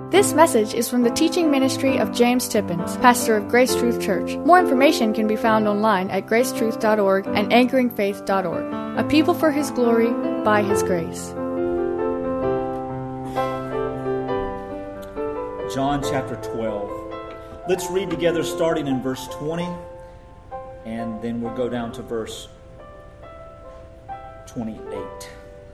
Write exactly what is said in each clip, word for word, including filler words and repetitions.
This message is from the teaching ministry of James Tippins, pastor of Grace Truth Church. More information can be found online at grace truth dot org and anchoring faith dot org. A people for His glory, by His grace. John chapter twelve. Let's read together starting in verse twenty, and then we'll go down to verse twenty-eight.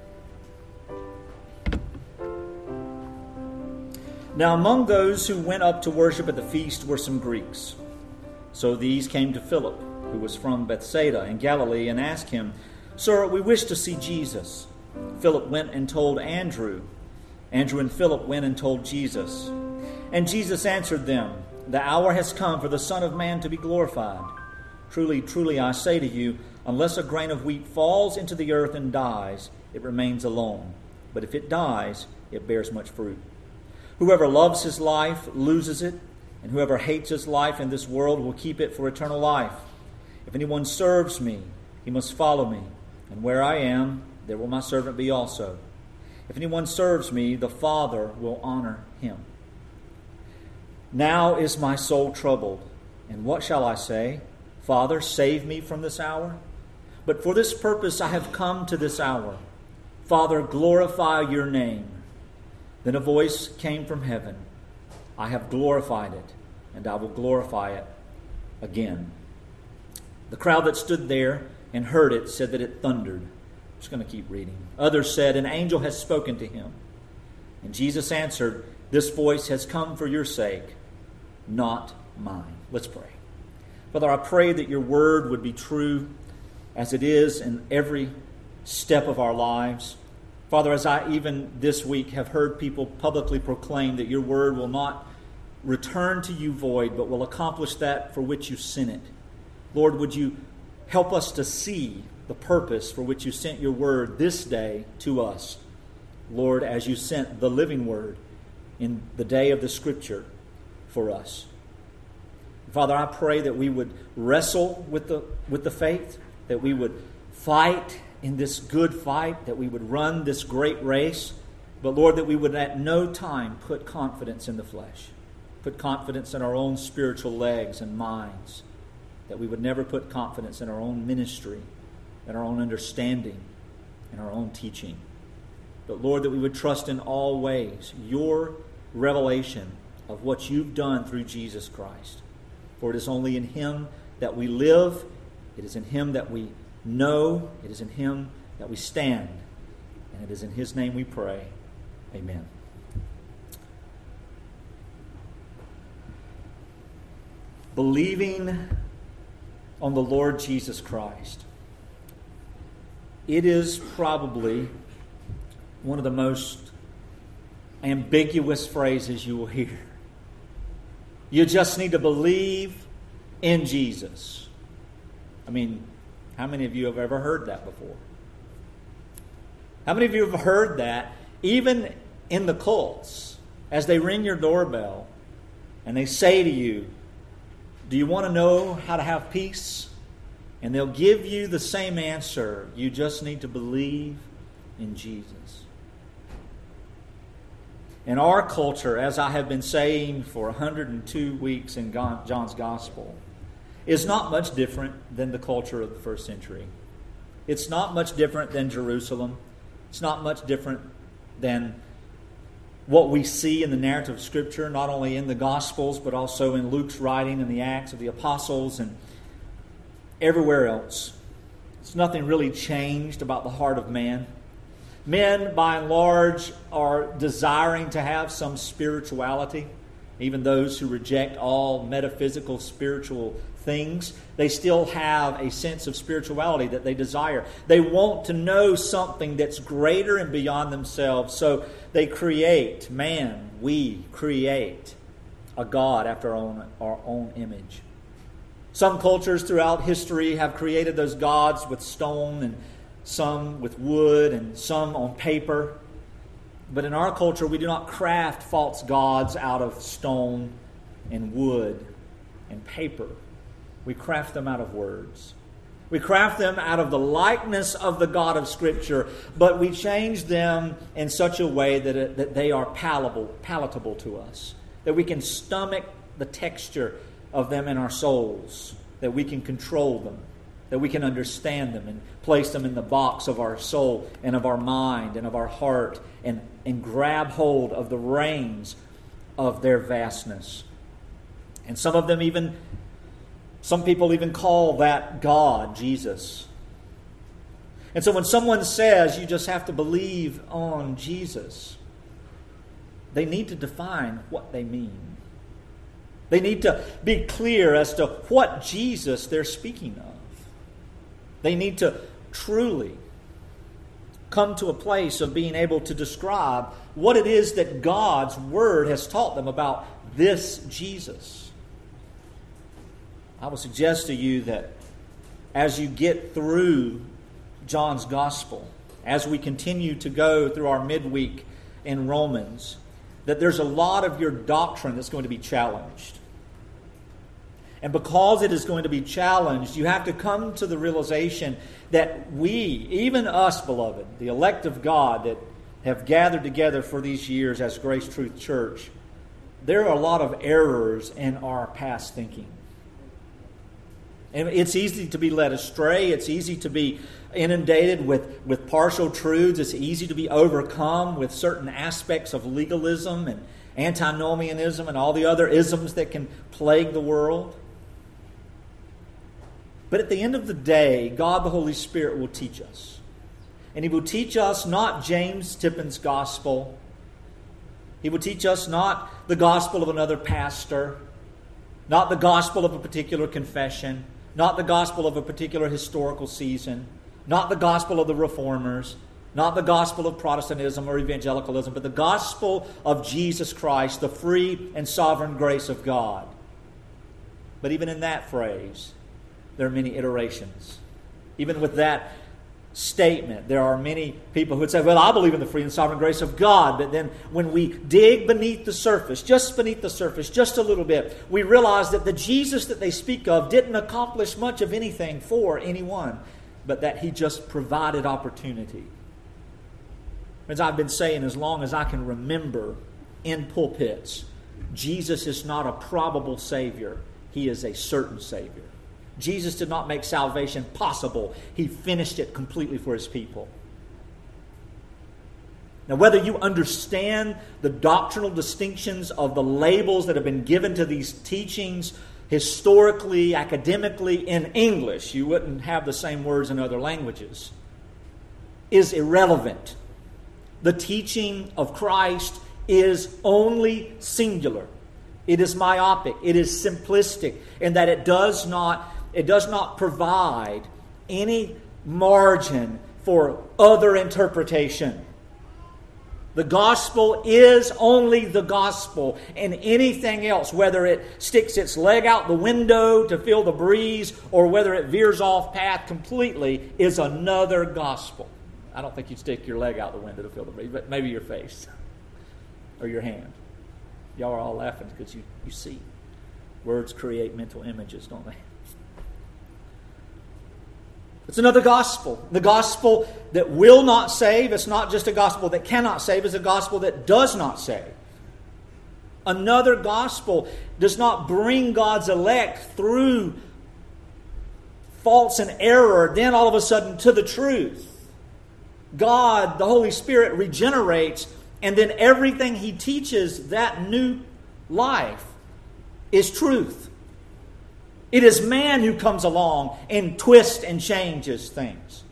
Now among those who went up to worship at the feast were some Greeks. So these came to Philip, who was from Bethsaida in Galilee, and asked him, "Sir, we wish to see Jesus." Philip went and told Andrew. Andrew and Philip went and told Jesus. And Jesus answered them, "The hour has come for the Son of Man to be glorified. Truly, truly, I say to you, unless a grain of wheat falls into the earth and dies, it remains alone. But if it dies, it bears much fruit. Whoever loves his life loses it, and whoever hates his life in this world will keep it for eternal life. If anyone serves me, he must follow me, and where I am, there will my servant be also. If anyone serves me, the Father will honor him. Now is my soul troubled, and what shall I say? Father, save me from this hour? But for this purpose I have come to this hour. Father, glorify your name." Then a voice came from heaven, "I have glorified it, and I will glorify it again." The crowd that stood there and heard it said that it thundered. I'm just going to keep reading. Others said, "An angel has spoken to him." And Jesus answered, "This voice has come for your sake, not mine." Let's pray. Father, I pray that your word would be true as it is in every step of our lives. Father, as I even this week have heard people publicly proclaim that your word will not return to you void, but will accomplish that for which you sent it. Lord, would you help us to see the purpose for which you sent your word this day to us. Lord, as you sent the living word in the day of the Scripture for us. Father, I pray that we would wrestle with the with the faith, that we would fight in this good fight, that we would run this great race, but Lord, that we would at no time put confidence in the flesh, put confidence in our own spiritual legs and minds, that we would never put confidence in our own ministry, in our own understanding, in our own teaching. But Lord, that we would trust in all ways your revelation of what you've done through Jesus Christ. For it is only in him that we live, it is in him that we know, it is in him that we stand, and it is in his name we pray. Amen. Believing on the Lord Jesus Christ. It is probably one of the most ambiguous phrases you will hear. You just need to believe in Jesus. I mean, how many of you have ever heard that before? How many of you have heard that even in the cults, as they ring your doorbell and they say to you, "Do you want to know how to have peace?" And they'll give you the same answer. You just need to believe in Jesus. In our culture, as I have been saying for one hundred two weeks in John's Gospel, is not much different than the culture of the first century. It's not much different than Jerusalem. It's not much different than what we see in the narrative of Scripture, not only in the Gospels, but also in Luke's writing and the Acts of the Apostles and everywhere else. It's nothing really changed about the heart of man. Men, by and large, are desiring to have some spirituality. Even those who reject all metaphysical spiritual things, they still have a sense of spirituality that they desire. They want to know something that's greater and beyond themselves. So they create, man, we create a God after our own, our own image. Some cultures throughout history have created those gods with stone, and some with wood, and some on paper. But in our culture, we do not craft false gods out of stone and wood and paper. We craft them out of words. We craft them out of the likeness of the God of Scripture, but we change them in such a way that, it, that they are palatable, palatable to us, that we can stomach the texture of them in our souls, that we can control them, that we can understand them and place them in the box of our soul and of our mind and of our heart and, and grab hold of the reins of their vastness. And some of them even Some people even call that God, Jesus. And so when someone says you just have to believe on Jesus, they need to define what they mean. They need to be clear as to what Jesus they're speaking of. They need to truly come to a place of being able to describe what it is that God's Word has taught them about this Jesus. I would suggest to you that as you get through John's Gospel, as we continue to go through our midweek in Romans, that there's a lot of your doctrine that's going to be challenged. And because it is going to be challenged, you have to come to the realization that we, even us, beloved, the elect of God that have gathered together for these years as Grace Truth Church, there are a lot of errors in our past thinking. And it's easy to be led astray. It's easy to be inundated with, with partial truths. It's easy to be overcome with certain aspects of legalism and antinomianism and all the other isms that can plague the world. But at the end of the day, God the Holy Spirit will teach us. And He will teach us not James Tippin's gospel. He will teach us not the gospel of another pastor, not the gospel of a particular confession, not the gospel of a particular historical season, not the gospel of the Reformers, not the gospel of Protestantism or evangelicalism, but the gospel of Jesus Christ, the free and sovereign grace of God. But even in that phrase, there are many iterations. Even with that statement, there are many people who would say, well, I believe in the free and sovereign grace of God. But then when we dig beneath the surface, just beneath the surface, just a little bit, we realize that the Jesus that they speak of didn't accomplish much of anything for anyone, but that He just provided opportunity. As I've been saying as long as I can remember in pulpits, Jesus is not a probable Savior. He is a certain Savior. Jesus did not make salvation possible. He finished it completely for His people. Now, whether you understand the doctrinal distinctions of the labels that have been given to these teachings historically, academically, in English, you wouldn't have the same words in other languages, is irrelevant. The teaching of Christ is only singular. It is myopic. It is simplistic in that it does not It does not provide any margin for other interpretation. The gospel is only the gospel, and anything else, whether it sticks its leg out the window to feel the breeze or whether it veers off path completely, is another gospel. I don't think you'd stick your leg out the window to feel the breeze, but maybe your face or your hand. Y'all are all laughing because you, you see. Words create mental images, don't they? It's another gospel. The gospel that will not save. It's not just a gospel that cannot save. It's a gospel that does not save. Another gospel does not bring God's elect through faults and error, then all of a sudden to the truth. God, the Holy Spirit, regenerates, and then everything He teaches, that new life, is truth. It is man who comes along and twists and changes things.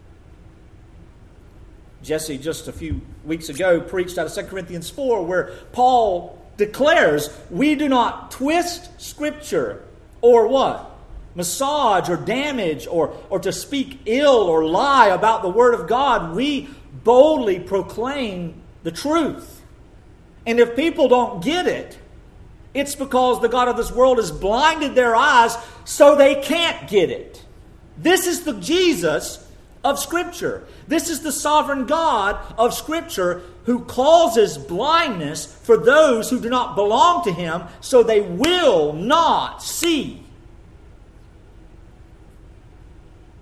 Jesse, just a few weeks ago, preached out of Second Corinthians four, where Paul declares, we do not twist Scripture or what? Massage or damage or, or to speak ill or lie about the Word of God. We boldly proclaim the truth. And if people don't get it, it's because the God of this world has blinded their eyes so they can't get it. This is the Jesus of Scripture. This is the sovereign God of Scripture who causes blindness for those who do not belong to Him so they will not see.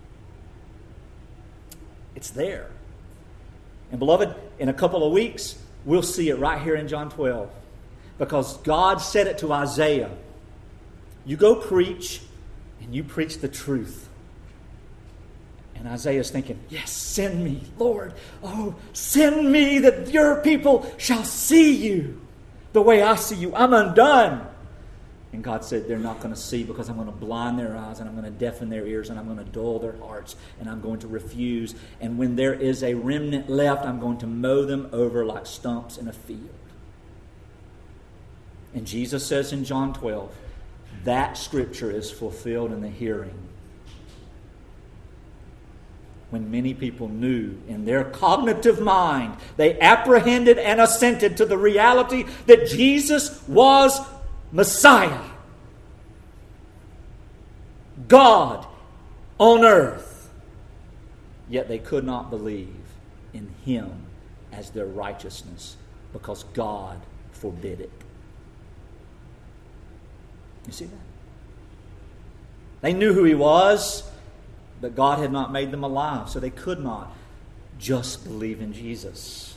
It's there. And beloved, in a couple of weeks, we'll see it right here in John twelve. Because God said it to Isaiah. You go preach, and you preach the truth. And Isaiah's thinking, yes, send me, Lord. Oh, send me that your people shall see you the way I see you. I'm undone. And God said, they're not going to see because I'm going to blind their eyes and I'm going to deafen their ears and I'm going to dull their hearts and I'm going to refuse. And when there is a remnant left, I'm going to mow them over like stumps in a field. And Jesus says in John twelve, that scripture is fulfilled in the hearing. When many people knew in their cognitive mind, they apprehended and assented to the reality that Jesus was Messiah, God on earth. Yet they could not believe in Him as their righteousness because God forbid it. You see that? They knew who He was, but God had not made them alive, so they could not just believe in Jesus.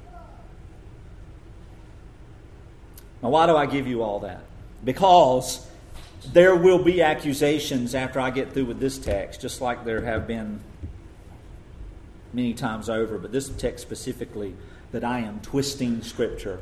Now, why do I give you all that? Because there will be accusations after I get through with this text, just like there have been many times over, but this text specifically, that I am twisting Scripture.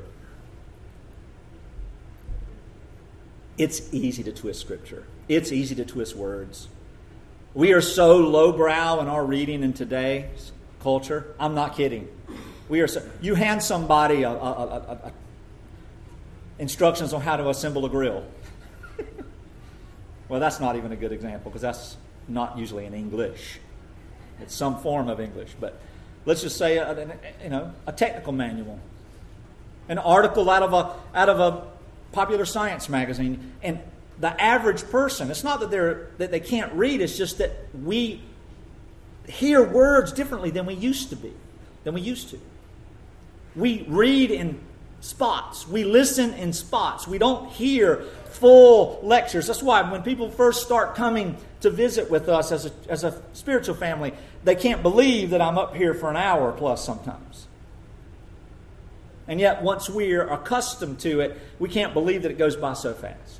It's easy to twist Scripture. It's easy to twist words. We are so lowbrow in our reading in today's culture. I'm not kidding. We are so, you hand somebody a, a, a, a, instructions on how to assemble a grill. Well, that's not even a good example because that's not usually in English. It's some form of English, but let's just say a, a, you know a technical manual, an article out of a out of a popular science magazine, and the average person, it's not that they're that they can't read, it's just that we hear words differently than we used to be, than we used to. We read in spots. We listen in spots. We don't hear full lectures. That's why when people first start coming to visit with us as a, as a spiritual family, they can't believe that I'm up here for an hour plus sometimes. And yet once we're accustomed to it, we can't believe that it goes by so fast.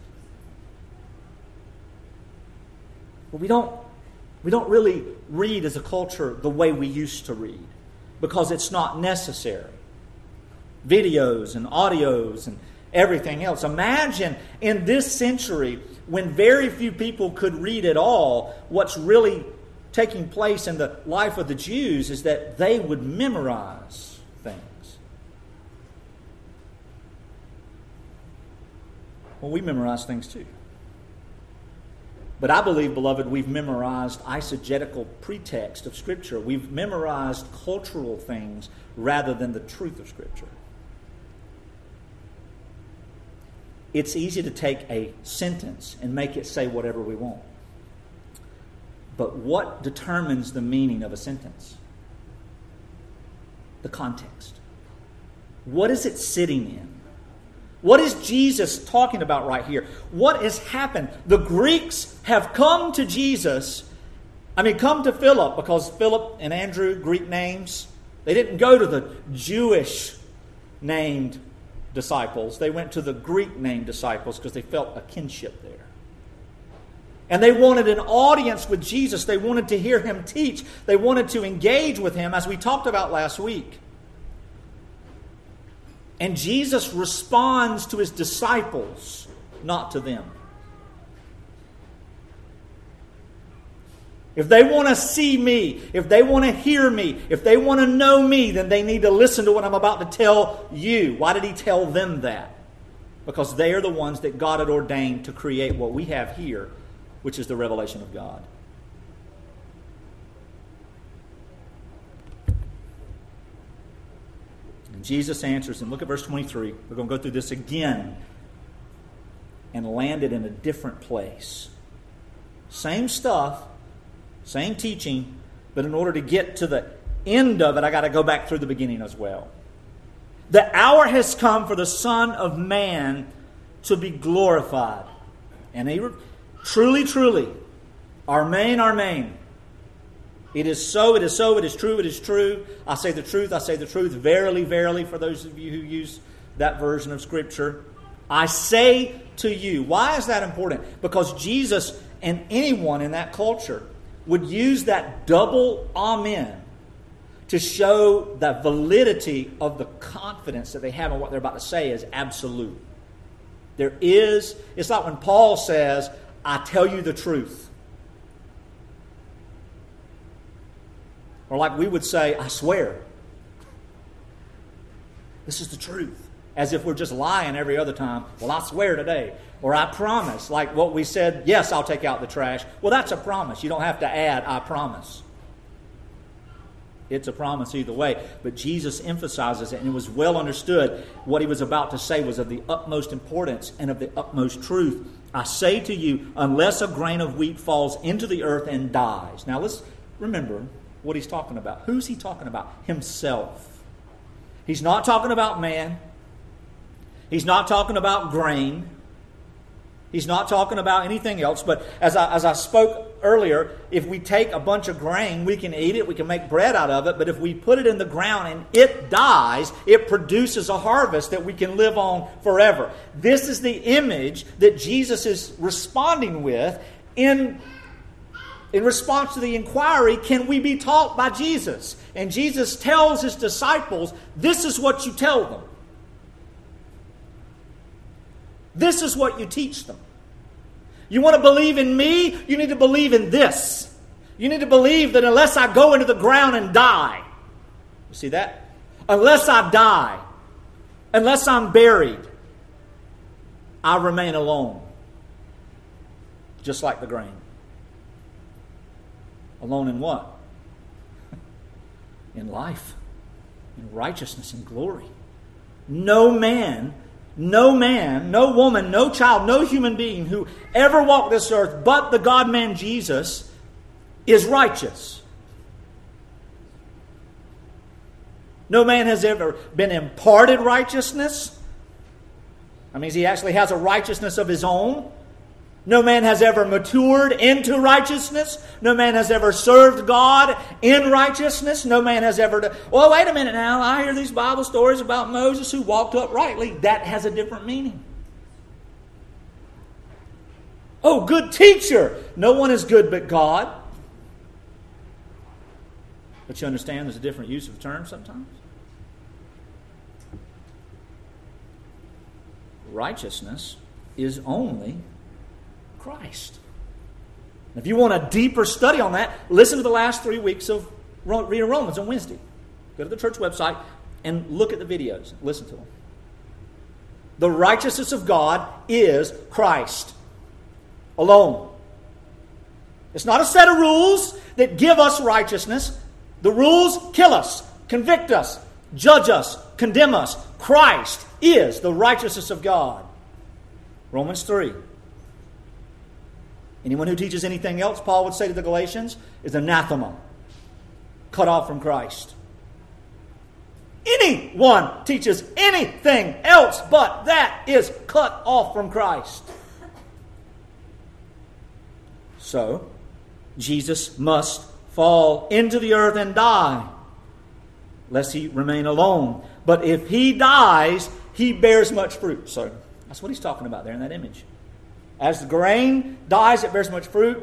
But we don't, we don't really read as a culture the way we used to read because it's not necessary. Videos and audios and everything else. Imagine in this century when very few people could read at all, what's really taking place in the life of the Jews is that they would memorize things. Well, we memorize things too. But I believe, beloved, we've memorized eisegetical pretext of Scripture. We've memorized cultural things rather than the truth of Scripture. It's easy to take a sentence and make it say whatever we want. But what determines the meaning of a sentence? The context. What is it sitting in? What is Jesus talking about right here? What has happened? The Greeks have come to Jesus. I mean, come to Philip, because Philip and Andrew, Greek names. They didn't go to the Jewish named disciples. They went to the Greek named disciples because they felt a kinship there. And they wanted an audience with Jesus. They wanted to hear Him teach. They wanted to engage with Him, as we talked about last week. And Jesus responds to His disciples, not to them. If they want to see me, if they want to hear me, if they want to know me, then they need to listen to what I'm about to tell you. Why did He tell them that? Because they are the ones that God had ordained to create what we have here, which is the revelation of God. And Jesus answers them. Look at verse twenty-three. We're going to go through this again and land it in a different place. Same stuff. Same teaching, but in order to get to the end of it, I got to go back through the beginning as well. The hour has come for the Son of Man to be glorified. And he, truly, truly, Amen, Amen. It is so, it is so, it is true, it is true. I say the truth, I say the truth. Verily, verily, for those of you who use that version of Scripture. I say to you. Why is that important? Because Jesus and anyone in that culture would use that double amen to show the validity of the confidence that they have in what they're about to say is absolute. There is, it's like when Paul says, I tell you the truth. Or like we would say, I swear. This is the truth. As if we're just lying every other time. Well, I swear today. Or I promise. Like what we said, yes, I'll take out the trash. Well, that's a promise. You don't have to add, I promise. It's a promise either way. But Jesus emphasizes it, and it was well understood what he was about to say was of the utmost importance and of the utmost truth. I say to you, unless a grain of wheat falls into the earth and dies. Now let's remember what he's talking about. Who's he talking about? Himself. He's not talking about man. He's not talking about grain. He's not talking about anything else. But as I, as I spoke earlier, if we take a bunch of grain, we can eat it, we can make bread out of it. But if we put it in the ground and it dies, it produces a harvest that we can live on forever. This is the image that Jesus is responding with in In response to the inquiry, can we be taught by Jesus? And Jesus tells his disciples, this is what you tell them. This is what you teach them. You want to believe in me? You need to believe in this. You need to believe that unless I go into the ground and die, you see that? Unless I die, unless I'm buried, I remain alone. Just like the grain. Alone in what? In life, in righteousness and glory. No man, no man, no woman, no child, no human being who ever walked this earth but the God-man Jesus is righteous. No man has ever been imparted righteousness. That means he actually has a righteousness of his own. No man has ever matured into righteousness. No man has ever served God in righteousness. No man has ever... Do- well, wait a minute now. I hear these Bible stories about Moses who walked uprightly. That has a different meaning. Oh, good teacher. No one is good but God. But you understand there's a different use of the term sometimes. Righteousness is only Christ. If you want a deeper study on that, listen to the last three weeks of reading Romans on Wednesday. Go to the church website and look at the videos. Listen to them. The righteousness of God is Christ alone. It's not a set of rules that give us righteousness. The rules kill us, convict us, judge us, condemn us. Christ is the righteousness of God. Romans three. Anyone who teaches anything else, Paul would say to the Galatians, is anathema, cut off from Christ. Anyone teaches anything else but that is cut off from Christ. So, Jesus must fall into the earth and die, lest he remain alone. But if he dies, he bears much fruit. So, that's what he's talking about there in that image. As the grain dies, it bears much fruit.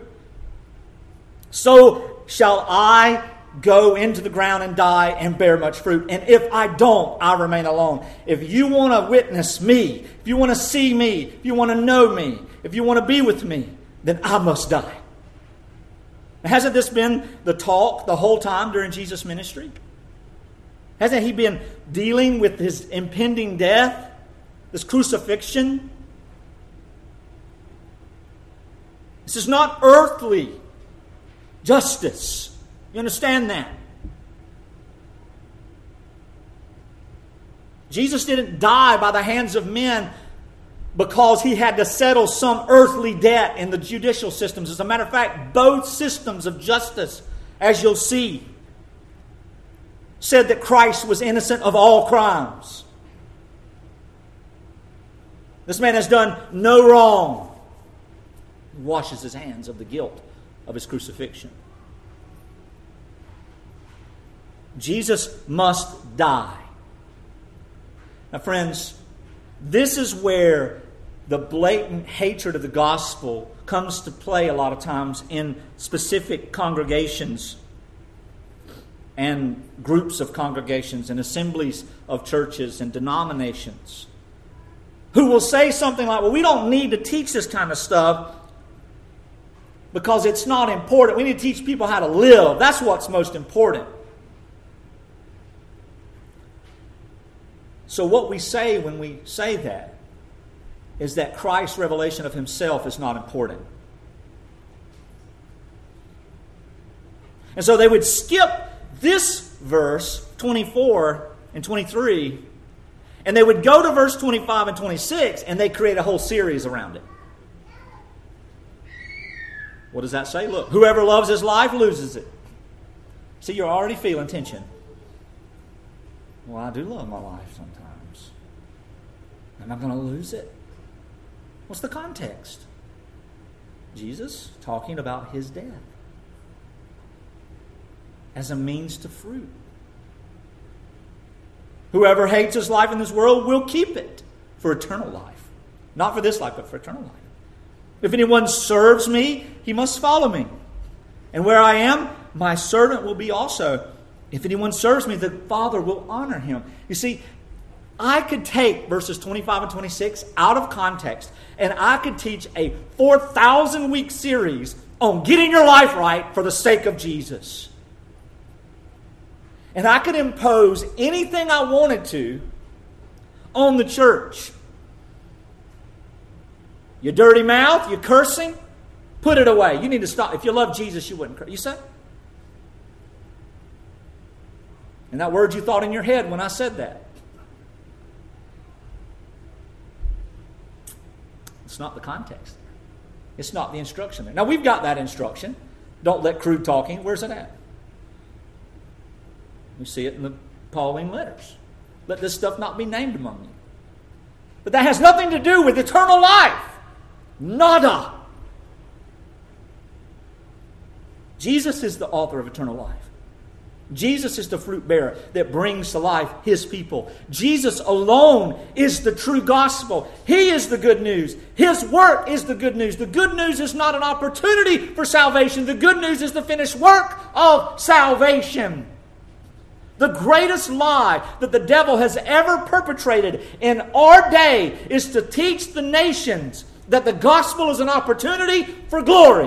So shall I go into the ground and die and bear much fruit. And if I don't, I remain alone. If you want to witness me, if you want to see me, if you want to know me, if you want to be with me, then I must die. Hasn't this been the talk the whole time during Jesus' ministry? Hasn't he been dealing with his impending death, this crucifixion? This is not earthly justice. You understand that? Jesus didn't die by the hands of men because he had to settle some earthly debt in the judicial systems. As a matter of fact, both systems of justice, as you'll see, said that Christ was innocent of all crimes. This man has done no wrong. He washes his hands of the guilt of his crucifixion. Jesus must die. Now, friends, this is where the blatant hatred of the gospel comes to play a lot of times in specific congregations and groups of congregations and assemblies of churches and denominations, who will say something like, well, we don't need to teach this kind of stuff because it's not important. We need to teach people how to live. That's what's most important. So what we say when we say that is that Christ's revelation of Himself is not important. And so they would skip this verse, twenty-four and twenty-three, and they would go to verse twenty-five and twenty-six, and they create a whole series around it. What does that say? Look, whoever loves his life loses it. See, you're already feeling tension. Well, I do love my life sometimes. Am I going to lose it? What's the context? Jesus talking about His death as a means to fruit. Whoever hates his life in this world will keep it for eternal life. Not for this life, but for eternal life. If anyone serves me, he must follow me. And where I am, my servant will be also. If anyone serves me, the Father will honor him. You see, I could take verses twenty-five and twenty-six out of context, and I could teach a four thousand week series on getting your life right for the sake of Jesus. And I could impose anything I wanted to on the church. You dirty mouth, you cursing, put it away. You need to stop. If you love Jesus, you wouldn't curse. You say? And that word you thought in your head when I said that. It's not the context. It's not the instruction there. Now, we've got that instruction. Don't let crude talking. Where's it at? We see it in the Pauline letters. Let this stuff not be named among you. But that has nothing to do with eternal life. Nada. Jesus is the author of eternal life. Jesus is the fruit bearer that brings to life His people. Jesus alone is the true gospel. He is the good news. His work is the good news. The good news is not an opportunity for salvation. The good news is the finished work of salvation. The greatest lie that the devil has ever perpetrated in our day is to teach the nations that the gospel is an opportunity for glory.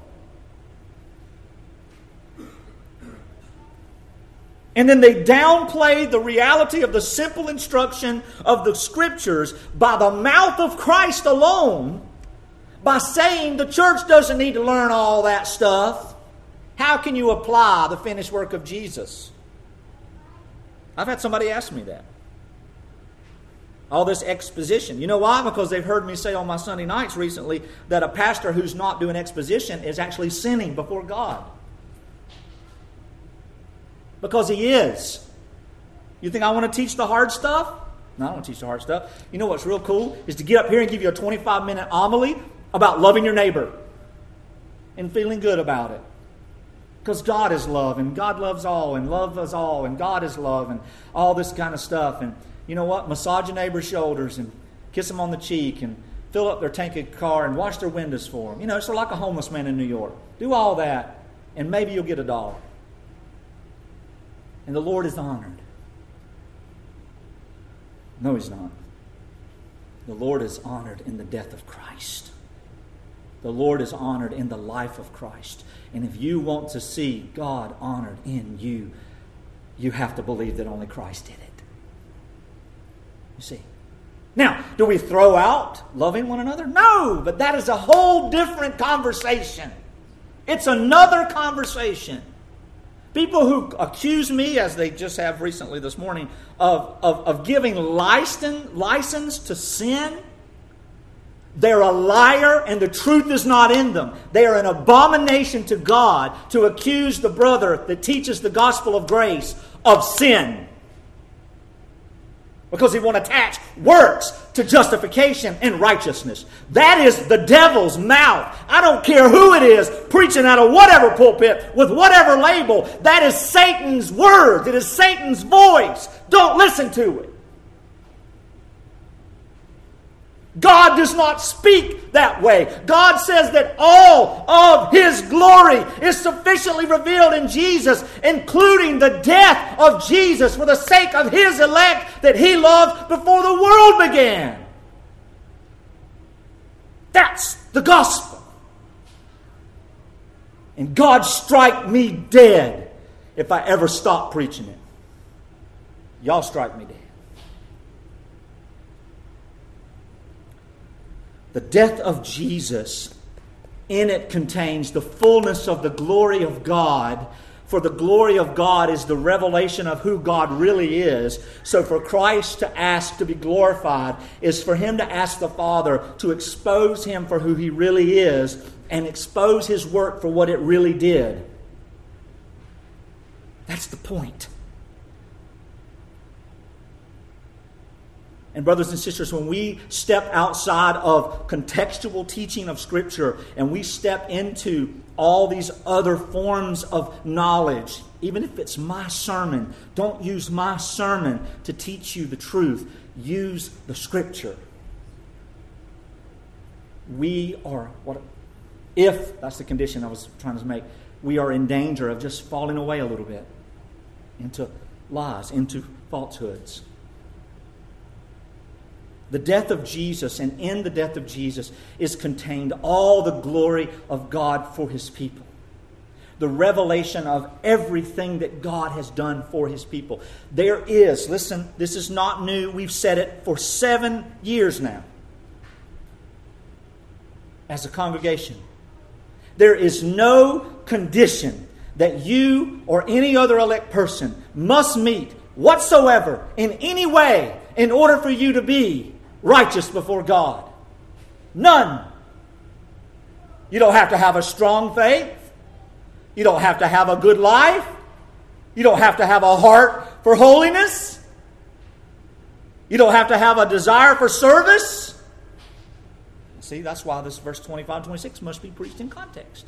And then they downplay the reality of the simple instruction of the Scriptures by the mouth of Christ alone by saying the church doesn't need to learn all that stuff. How can you apply the finished work of Jesus? I've had somebody ask me that. All this exposition. You know why? Because they've heard me say on my Sunday nights recently that a pastor who's not doing exposition is actually sinning before God. Because he is. You think I want to teach the hard stuff? No, I don't want to teach the hard stuff. You know what's real cool? Is to get up here and give you a twenty-five minute homily about loving your neighbor and feeling good about it. Because God is love, and God loves all, and love us all, and God is love, and all this kind of stuff. And you know what? Massage your neighbor's shoulders, and kiss them on the cheek, and fill up their tank of car, and wash their windows for them. You know, it's like a homeless man in New York. Do all that, and maybe you'll get a dollar. And the Lord is honored. No, He's not. The Lord is honored in the death of Christ. The Lord is honored in the life of Christ. And if you want to see God honored in you, you have to believe that only Christ did it. You see. Now, do we throw out loving one another? No, but that is a whole different conversation. It's another conversation. People who accuse me, as they just have recently this morning, of, of, of giving license, license to sin, they're a liar and the truth is not in them. They are an abomination to God to accuse the brother that teaches the gospel of grace of sin. Because he want to attach works to justification and righteousness. That is the devil's mouth. I don't care who it is preaching out of whatever pulpit with whatever label. That is Satan's word. It is Satan's voice. Don't listen to it. God does not speak that way. God says that all of His glory is sufficiently revealed in Jesus, including the death of Jesus for the sake of His elect that He loved before the world began. That's the gospel. And God strike me dead if I ever stop preaching it. Y'all strike me dead. The death of Jesus, in it contains the fullness of the glory of God. For the glory of God is the revelation of who God really is. So for Christ to ask to be glorified is for Him to ask the Father to expose Him for who He really is and expose His work for what it really did. That's the point. And brothers and sisters, when we step outside of contextual teaching of Scripture and we step into all these other forms of knowledge, even if it's my sermon, don't use my sermon to teach you the truth. Use the Scripture. We are, what if, that's the condition I was trying to make, we are in danger of just falling away a little bit into lies, into falsehoods. The death of Jesus, and in the death of Jesus is contained all the glory of God for His people. The revelation of everything that God has done for His people. There is, listen, this is not new. We've said it for seven years now as a congregation. There is no condition that you or any other elect person must meet whatsoever in any way in order for you to be righteous before God. None. You don't have to have a strong faith. You don't have to have a good life. You don't have to have a heart for holiness. You don't have to have a desire for service. See, that's why this verse twenty-five, twenty-six must be preached in context.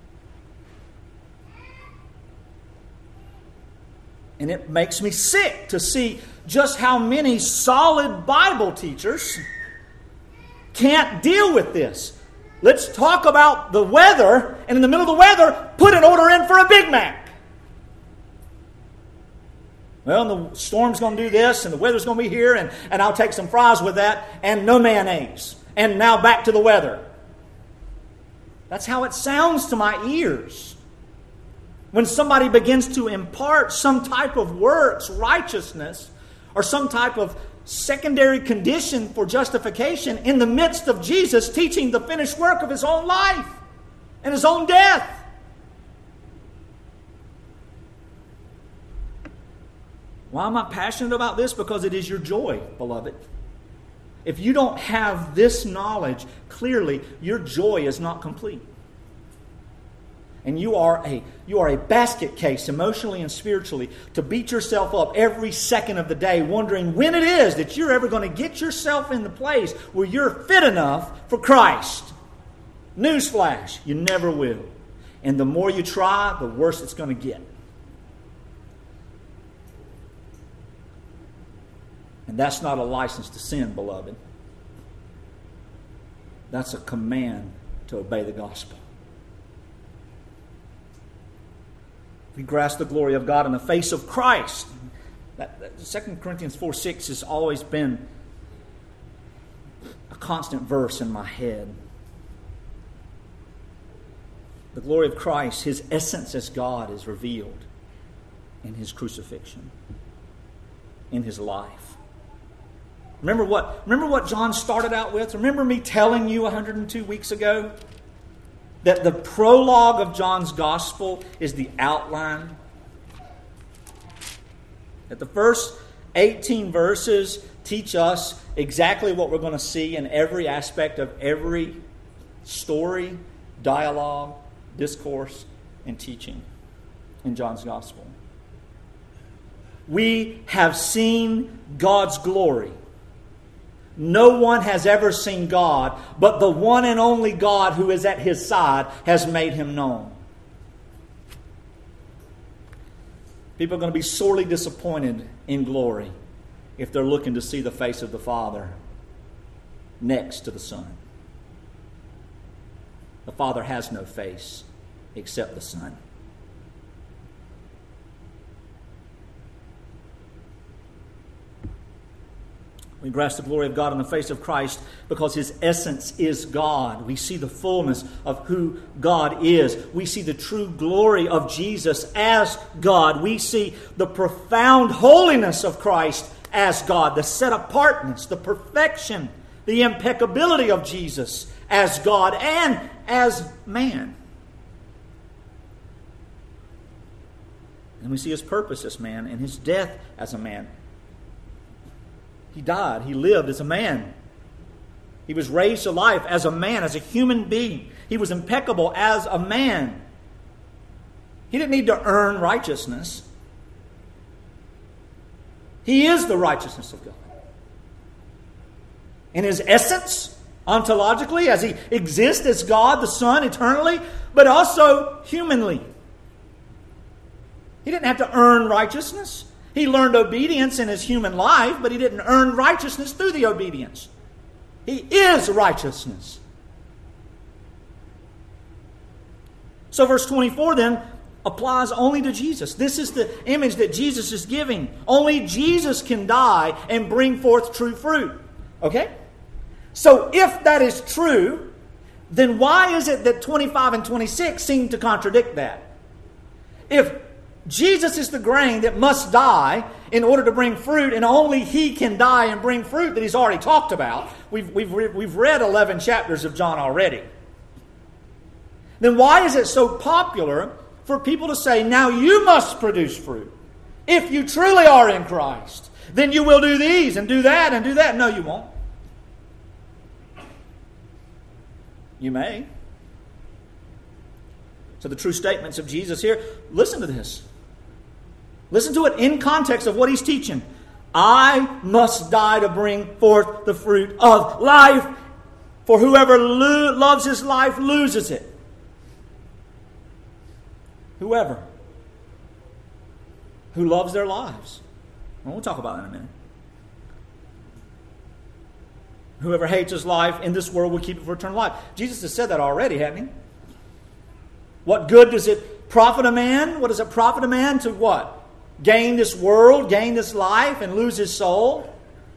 And it makes me sick to see just how many solid Bible teachers can't deal with this. Let's talk about the weather, and in the middle of the weather, put an order in for a Big Mac. Well, the storm's going to do this, and the weather's going to be here, and, and I'll take some fries with that, and no mayonnaise. And now back to the weather. That's how it sounds to my ears. When somebody begins to impart some type of works, righteousness, or some type of secondary condition for justification in the midst of Jesus teaching the finished work of His own life and His own death. Why am I passionate about this? Because it is your joy, beloved. If you don't have this knowledge, clearly your joy is not complete. And you are a you are a basket case emotionally and spiritually to beat yourself up every second of the day wondering when it is that you're ever going to get yourself in the place where you're fit enough for Christ. Newsflash, you never will. And the more you try, the worse it's going to get. And that's not a license to sin, beloved. That's a command to obey the gospel. We grasp the glory of God in the face of Christ. That, that Second Corinthians four six has always been a constant verse in my head. The glory of Christ, His essence as God, is revealed in His crucifixion, in His life. Remember what, remember what John started out with? Remember me telling you one hundred two weeks ago that the prologue of John's gospel is the outline? That the first eighteen verses teach us exactly what we're going to see in every aspect of every story, dialogue, discourse, and teaching in John's gospel. we have seen God's glory. No one has ever seen God, but the one and only God who is at His side has made Him known. People are going to be sorely disappointed in glory if they're looking to see the face of the Father next to the Son. The Father has no face except the Son. We grasp the glory of God in the face of Christ because His essence is God. We see the fullness of who God is. We see the true glory of Jesus as God. We see the profound holiness of Christ as God, the set-apartness, the perfection, the impeccability of Jesus as God and as man. And we see His purpose as man and His death as a man. He died. He lived as a man. He was raised to life as a man, as a human being. He was impeccable as a man. He didn't need to earn righteousness. He is the righteousness of God. In His essence, ontologically, as He exists as God the Son eternally, but also humanly. He didn't have to earn righteousness. He learned obedience in His human life, but He didn't earn righteousness through the obedience. He is righteousness. So verse twenty-four then applies only to Jesus. This is the image that Jesus is giving. Only Jesus can die and bring forth true fruit. Okay? So if that is true, then why is it that twenty-five and twenty-six seem to contradict that? If Jesus is the grain that must die in order to bring fruit, and only He can die and bring fruit that He's already talked about. We've, we've, we've read eleven chapters of John already. Then why is it so popular for people to say, now you must produce fruit? If you truly are in Christ, then you will do these and do that and do that. No, you won't. You may. So the true statements of Jesus here, listen to this. Listen to it in context of what He's teaching. I must die to bring forth the fruit of life. For whoever lo- loves his life loses it. Whoever. Who loves their lives. Well, we'll talk about that in a minute. Whoever hates his life in this world will keep it for eternal life. Jesus has said that already, hasn't He? What good does it profit a man? What does it profit a man to what? Gain this world, gain this life, and lose his soul?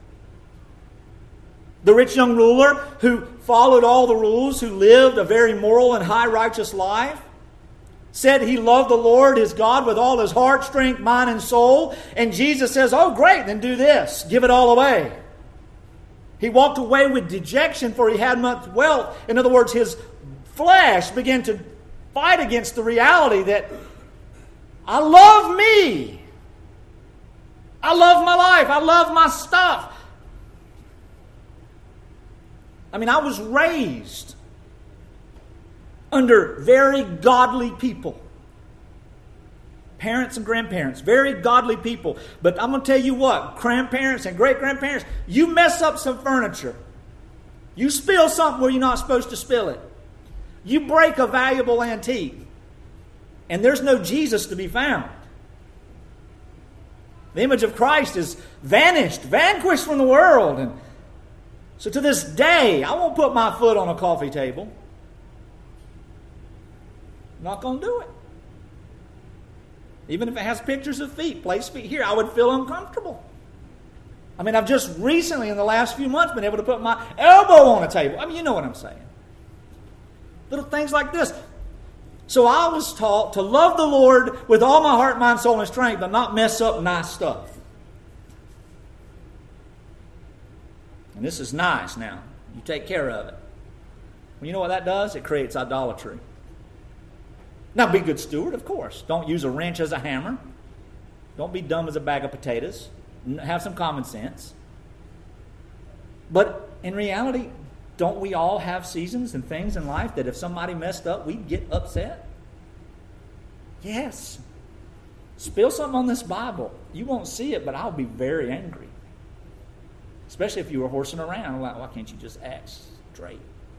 The rich young ruler who followed all the rules, who lived a very moral and high righteous life, said he loved the Lord his God with all his heart, strength, mind, and soul. And Jesus says, oh great, then do this. Give it all away. He walked away with dejection, for he had much wealth. In other words, his flesh began to fight against the reality that I love me. I love my life. I love my stuff. I mean, I was raised under very godly people. Parents and grandparents, very godly people. But I'm going to tell you what, grandparents and great-grandparents, you mess up some furniture. You spill something where you're not supposed to spill it. You break a valuable antique, and there's no Jesus to be found. The image of Christ is vanished, vanquished from the world. And so to this day, I won't put my foot on a coffee table. I'm not going to do it. Even if it has pictures of feet, placed feet here, I would feel uncomfortable. I mean, I've just recently, in the last few months, been able to put my elbow on a table. I mean, you know what I'm saying. Little things like this. So I was taught to love the Lord with all my heart, mind, soul, and strength, but not mess up nice stuff. And this is nice now. You take care of it. Well, you know what that does? It creates idolatry. Now, be a good steward, of course. Don't use a wrench as a hammer. Don't be dumb as a bag of potatoes. Have some common sense. But in reality, don't we all have seasons and things in life that if somebody messed up, we'd get upset? Yes. Spill something on this Bible. you won't see it, but I'll be very angry. Especially if you were horsing around. Like, why can't you just act straight?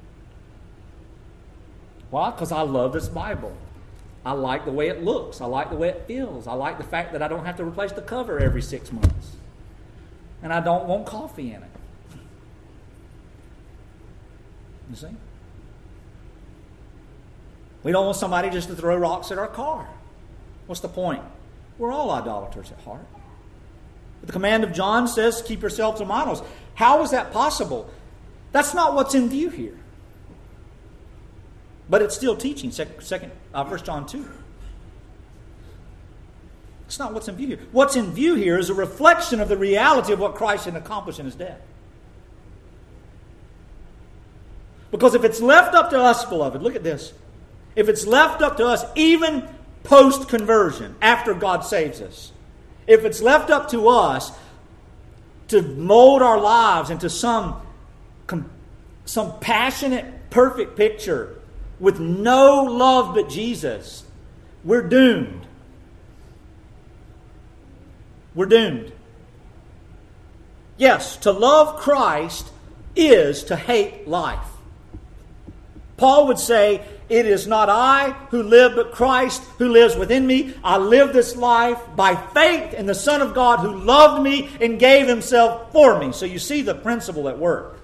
Why? Because I love this Bible. I like the way it looks. I like the way it feels. I like the fact that I don't have to replace the cover every six months. And I don't want coffee in it. You see? We don't want somebody just to throw rocks at our car. What's the point? We're all idolaters at heart. But the command of John says, keep yourselves from idols. How is that possible? That's not what's in view here. But it's still teaching, second, uh, First John two. It's not what's in view here. What's in view here is a reflection of the reality of what Christ had accomplished in his death. Because if it's left up to us, beloved, look at this. If it's left up to us, even post-conversion, after God saves us, if it's left up to us to mold our lives into some, some passionate, perfect picture with no love but Jesus, we're doomed. We're doomed. Yes, to love Christ is to hate life. Paul would say, it is not I who live, but Christ who lives within me. I live this life by faith in the Son of God who loved me and gave himself for me. So you see the principle at work.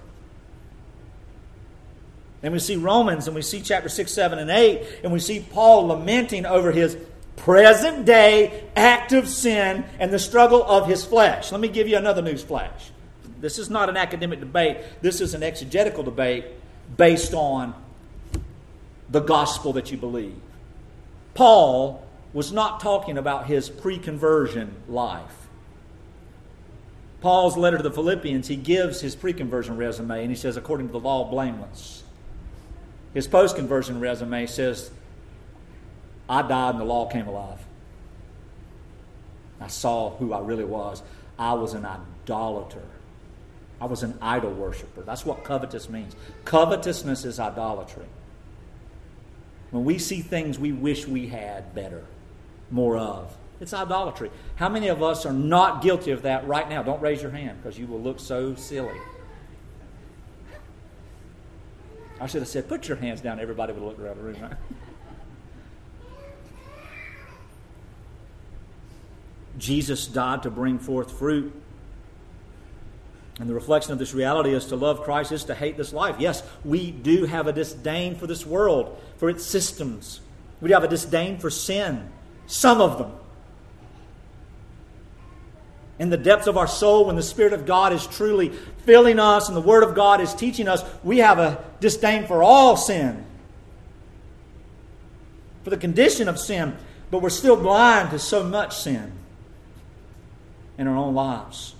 Then we see Romans, and we see chapter six, seven, and eight, and we see Paul lamenting over his present day active sin and the struggle of his flesh. Let me give you another news flash. This is not an academic debate. This is an exegetical debate based on the gospel that you believe. Paul was not talking about his pre-conversion life. Paul's letter to the Philippians, he gives his pre-conversion resume, and he says, according to the law, blameless. His post-conversion resume says, I died and the law came alive. I saw who I really was. I was an idolater. I was an idol worshiper. That's what covetous means. Covetousness is idolatry. When we see things we wish we had better, more of, it's idolatry. How many of us are not guilty of that right now? Don't raise your hand because you will look so silly. I should have said, put your hands down. Everybody would look around the room, right? Jesus died to bring forth fruit. And the reflection of this reality is to love Christ is to hate this life. Yes, we do have a disdain for this world, for its systems. We have a disdain for sin. Some of them. In the depths of our soul, when the Spirit of God is truly filling us and the Word of God is teaching us, we have a disdain for all sin. For the condition of sin. But we're still blind to so much sin in our own lives.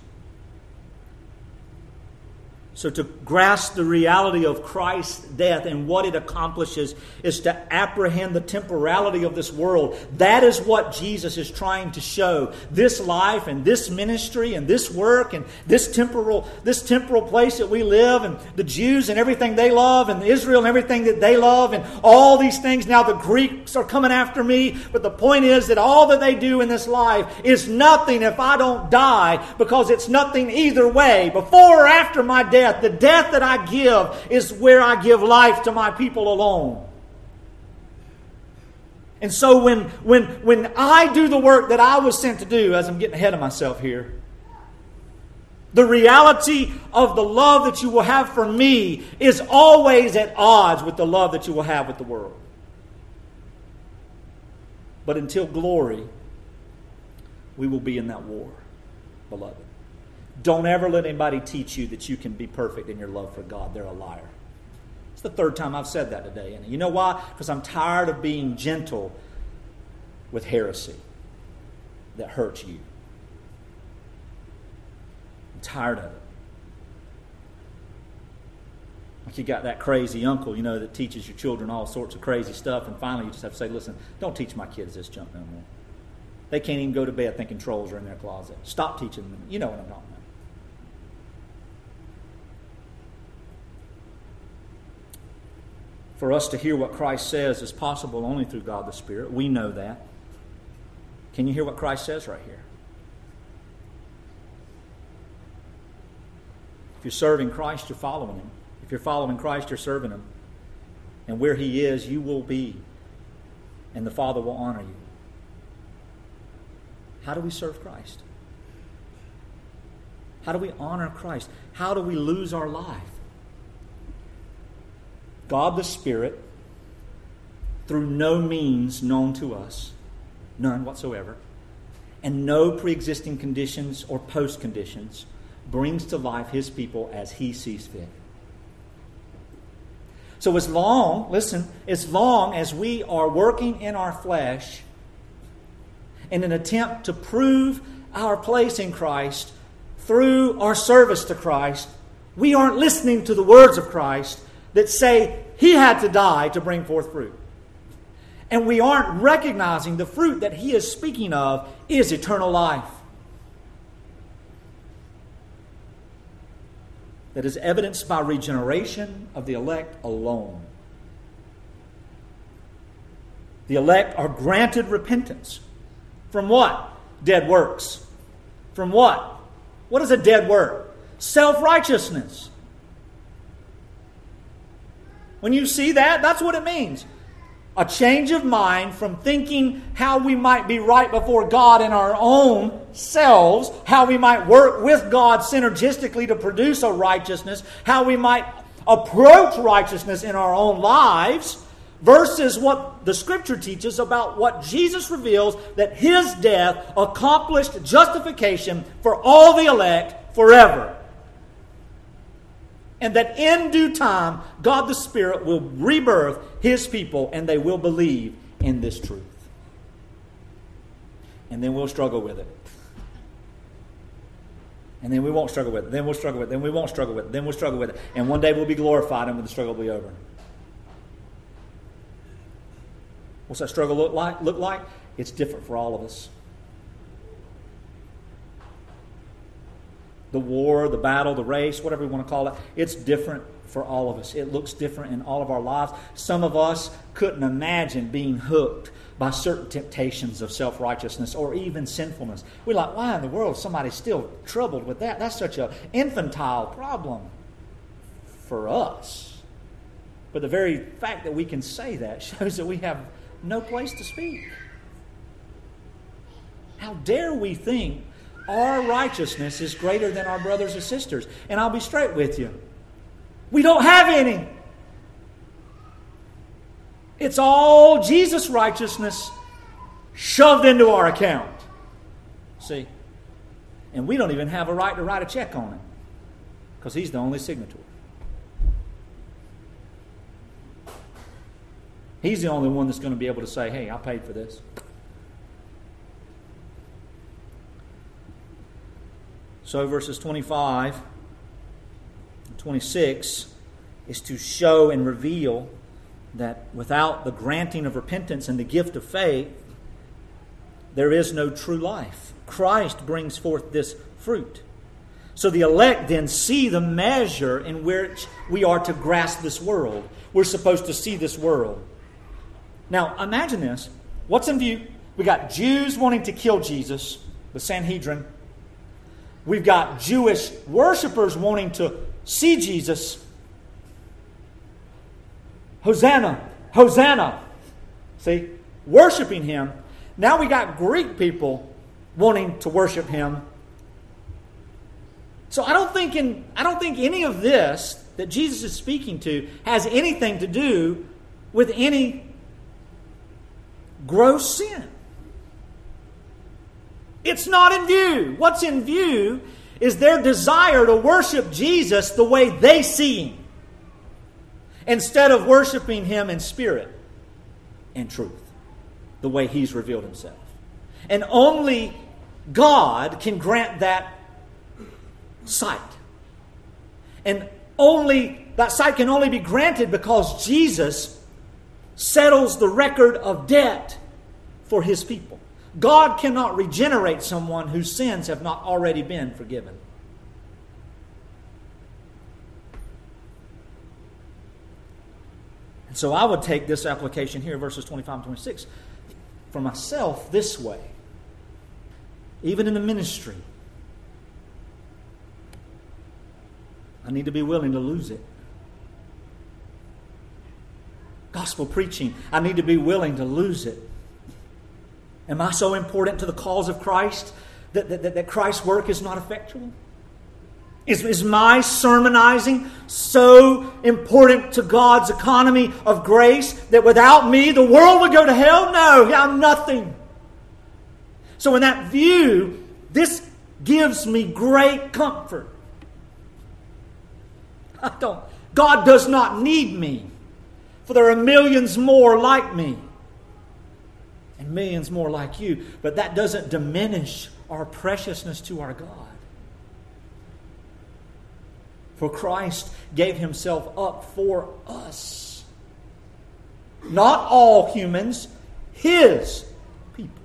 So to grasp the reality of Christ's death and what it accomplishes is to apprehend the temporality of this world. That is what Jesus is trying to show. This life and this ministry and this work and this temporal, this temporal place that we live, and the Jews and everything they love, and Israel and everything that they love, and all these things. Now the Greeks are coming after me. But the point is that all that they do in this life is nothing if I don't die, because it's nothing either way. Before or after my death, the death that I give is where I give life to my people alone. And so when, when, when I do the work that I was sent to do, as I'm getting ahead of myself here, the reality of the love that you will have for me is always at odds with the love that you will have with the world. But until glory, we will be in that war, beloved. Don't ever let anybody teach you that you can be perfect in your love for God. They're a liar. It's the third time I've said that today. And you know why? Because I'm tired of being gentle with heresy that hurts you. I'm tired of it. Like you got that crazy uncle, you know, that teaches your children all sorts of crazy stuff, and finally you just have to say, listen, don't teach my kids this junk no more. They can't even go to bed thinking trolls are in their closet. Stop teaching them. You know what I'm talking about. For us to hear what Christ says is possible only through God the Spirit. We know that. Can you hear what Christ says right here? If you're serving Christ, you're following Him. If you're following Christ, you're serving Him. And where He is, you will be. And the Father will honor you. How do we serve Christ? How do we honor Christ? How do we lose our life? God the Spirit, through no means known to us, none whatsoever, and no pre-existing conditions or post-conditions, brings to life His people as He sees fit. So as long, listen, as long as we are working in our flesh in an attempt to prove our place in Christ through our service to Christ, we aren't listening to the words of Christ that say He had to die to bring forth fruit. And we aren't recognizing the fruit that He is speaking of is eternal life. That is evidenced by regeneration of the elect alone. The elect are granted repentance. From what? Dead works. From what? What is a dead work? Self-righteousness. When you see that, that's what it means. A change of mind from thinking how we might be right before God in our own selves, how we might work with God synergistically to produce a righteousness, how we might approach righteousness in our own lives, versus what the Scripture teaches about what Jesus reveals, that His death accomplished justification for all the elect forever. And that in due time, God the Spirit will rebirth His people and they will believe in this truth. And then we'll struggle with it. And then we won't struggle with it. Then we'll struggle with it. Then we won't struggle with it. Then we'll struggle with it. And one day we'll be glorified and the struggle will be over. What's that struggle look like? Look like? It's different for all of us. The war, the battle, the race, whatever we want to call it, it's different for all of us. It looks different in all of our lives. Some of us couldn't imagine being hooked by certain temptations of self-righteousness or even sinfulness. We're like, why in the world is somebody still troubled with that? That's such an infantile problem for us. But the very fact that we can say that shows that we have no place to speak. How dare we think our righteousness is greater than our brothers and sisters? And I'll be straight with you. We don't have any. It's all Jesus' righteousness shoved into our account. See? And we don't even have a right to write a check on it because He's the only signatory. He's the only one that's going to be able to say, hey, I paid for this. So verses twenty-five and twenty-six is to show and reveal that without the granting of repentance and the gift of faith, there is no true life. Christ brings forth this fruit. So the elect then see the measure in which we are to grasp this world. We're supposed to see this world. Now, imagine this. What's in view? We got Jews wanting to kill Jesus, the Sanhedrin. We've got Jewish worshipers wanting to see Jesus. Hosanna, Hosanna. See, worshiping Him. Now we got Greek people wanting to worship Him. So I don't think in I don't think any of this that Jesus is speaking to has anything to do with any gross sin. It's not in view. What's in view is their desire to worship Jesus the way they see Him, instead of worshiping Him in spirit and truth, the way He's revealed Himself. And only God can grant that sight. And only that sight can only be granted because Jesus settles the record of debt for His people. God cannot regenerate someone whose sins have not already been forgiven. And so I would take this application here, verses twenty-five and twenty-six, for myself this way. Even in the ministry. need to be willing to lose it. Gospel preaching, I need to be willing to lose it. Am I so important to the cause of Christ that, that, that Christ's work is not effectual? Is, is my sermonizing so important to God's economy of grace that without me the world would go to hell? No, I'm nothing. So in that view, this gives me great comfort. I don't. God does not need me, for there are millions more like me and millions more like you. But that doesn't diminish our preciousness to our God. For Christ gave Himself up for us. Not all humans, His people.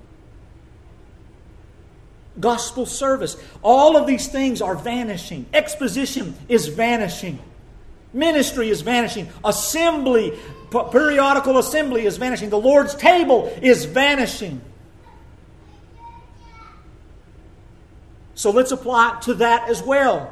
Gospel service. All of these things are vanishing. Exposition is vanishing. Ministry is vanishing. Assembly, periodical assembly is vanishing. The Lord's table is vanishing. So let's apply it to that as well.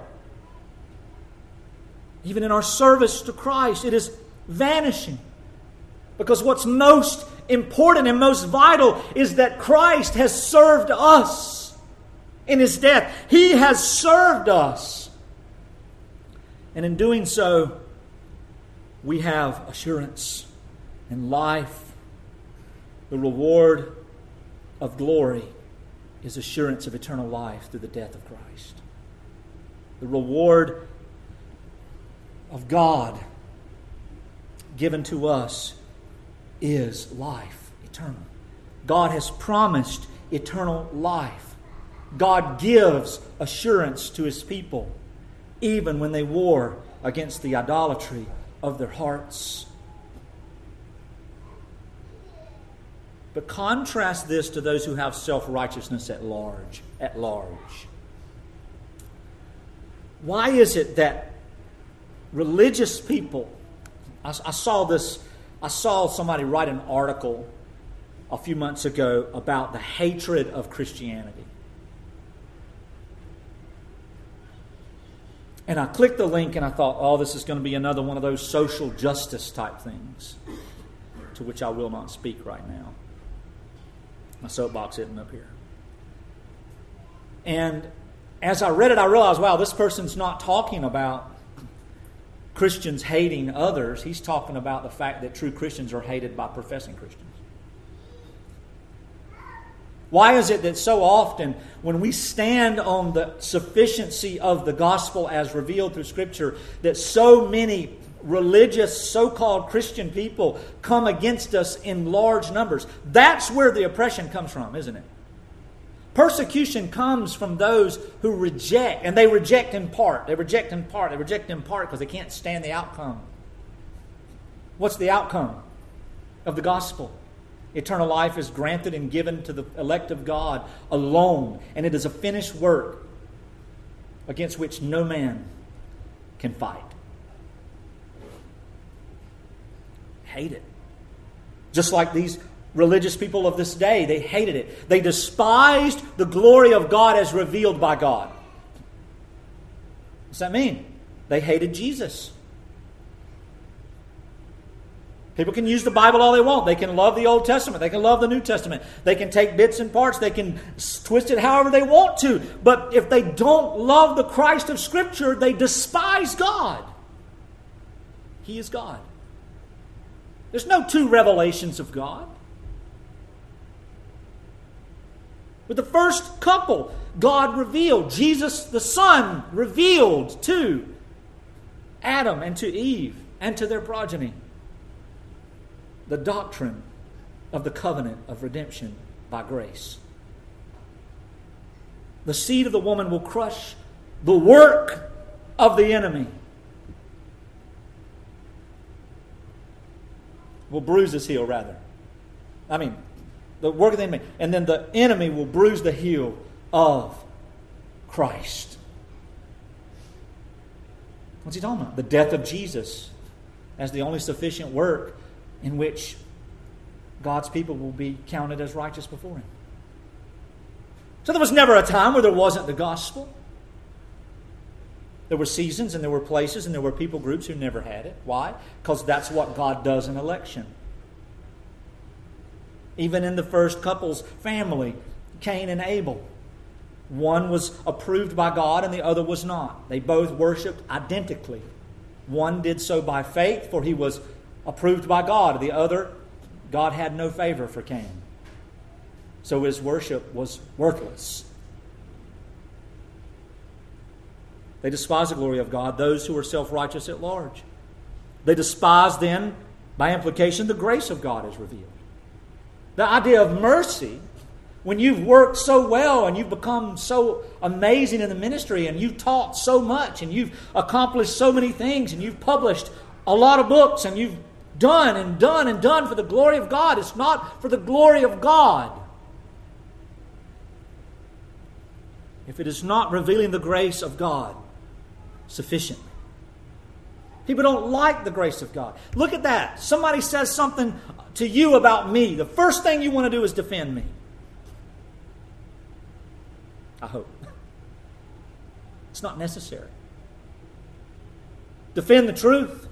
Even in our service to Christ, it is vanishing. Because what's most important and most vital is that Christ has served us in His death. He has served us. And in doing so, we have assurance and life. The reward of glory is assurance of eternal life through the death of Christ. The reward of God given to us is life eternal. God has promised eternal life. God gives assurance to His people, even when they war against the idolatry of their hearts. But contrast this to those who have self-righteousness at large. At large. Why is it that religious people, I, I saw this, I saw somebody write an article a few months ago about the hatred of Christianity. And I clicked the link and I thought, oh, this is going to be another one of those social justice type things, to which I will not speak right now. My soapbox isn't up here. And as I read it, I realized, wow, this person's not talking about Christians hating others. He's talking about the fact that true Christians are hated by professing Christians. Why is it that so often when we stand on the sufficiency of the gospel as revealed through Scripture, that so many religious, so-called Christian people come against us in large numbers? That's where the oppression comes from, isn't it? Persecution comes from those who reject, and they reject in part. They reject in part. They reject in part because they can't stand the outcome. What's the outcome of the gospel? Eternal life is granted and given to the elect of God alone, and it is a finished work against which no man can fight. Hate it. Just like these religious people of this day, they hated it. They despised the glory of God as revealed by God. What's that mean? They hated Jesus. People can use the Bible all they want. They can love the Old Testament. They can love the New Testament. They can take bits and parts. They can twist it however they want to. But if they don't love the Christ of Scripture, they despise God. He is God. There's no two revelations of God. With the first couple, God revealed. Jesus the Son revealed to Adam and to Eve and to their progeny the doctrine of the covenant of redemption by grace. The seed of the woman will crush the work of the enemy. Will bruise his heel, rather. I mean, the work of the enemy. And then the enemy will bruise the heel of Christ. What's he talking about? The death of Jesus as the only sufficient work in which God's people will be counted as righteous before Him. So there was never a time where there wasn't the gospel. There were seasons and there were places and there were people groups who never had it. Why? Because that's what God does in election. Even in the first couple's family, Cain and Abel, one was approved by God and the other was not. They both worshipped identically. One did so by faith, for he was approved by God. The other, God had no favor for Cain. So his worship was worthless. They despise the glory of God, those who are self-righteous at large. They despise then, by implication, the grace of God is revealed. The idea of mercy, when you've worked so well and you've become so amazing in the ministry and you've taught so much and you've accomplished so many things and you've published a lot of books and you've done and done and done for the glory of God. It's not for the glory of God. If it is not revealing the grace of God sufficiently. People don't like the grace of God. Look at that. Somebody says something to you about me. The first thing you want to do is defend me. I hope. It's not necessary. Defend the truth.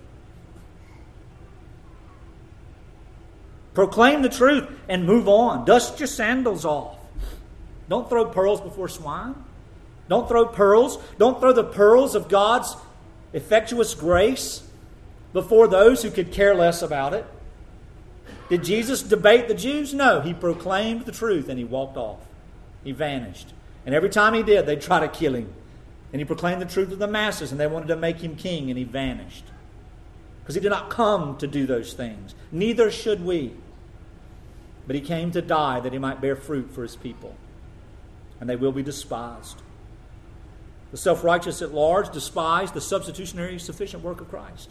Proclaim the truth and move on. Dust your sandals off. Don't throw pearls before swine. Don't throw pearls. Don't throw the pearls of God's effectuous grace before those who could care less about it. Did Jesus debate the Jews? No. He proclaimed the truth and he walked off. He vanished. And every time he did, they'd try to kill him. And he proclaimed the truth to the masses and they wanted to make him king and he vanished. Because he did not come to do those things. Neither should we. But he came to die that he might bear fruit for his people. And they will be despised. The self-righteous at large despise the substitutionary sufficient work of Christ.